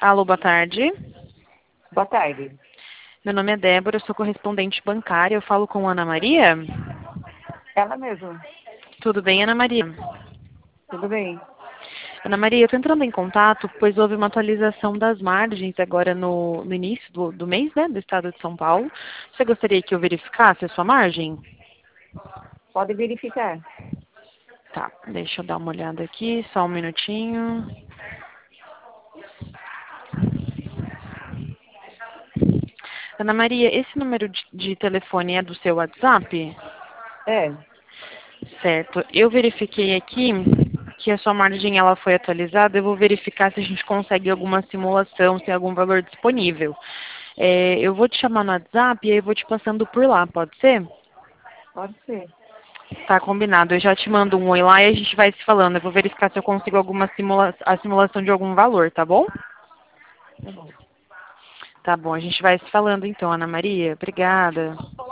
Alô, boa tarde. Boa tarde. Meu nome é Débora, eu sou correspondente bancária. Eu falo com Ana Maria? Ela mesma. Tudo bem, Ana Maria? Tudo bem? Ana Maria, eu estou entrando em contato, pois houve uma atualização das margens agora no início do mês, né, do estado de São Paulo. Você gostaria que eu verificasse a sua margem? Pode verificar. Tá, deixa eu dar uma olhada aqui, só um minutinho. Ana Maria, esse número de telefone é do seu WhatsApp? É, Certo. Eu verifiquei aqui que a sua margem ela foi atualizada. Eu vou verificar se a gente consegue alguma simulação, se tem algum valor disponível. Eu vou te chamar no WhatsApp e aí eu vou te passando por lá, pode ser? pode ser. Tá combinado. Eu já te mando um oi lá e a gente vai se falando. Eu vou verificar se eu consigo a simulação de algum valor, tá bom? Tá bom. Tá bom, a gente vai se falando então, Ana Maria. Obrigada.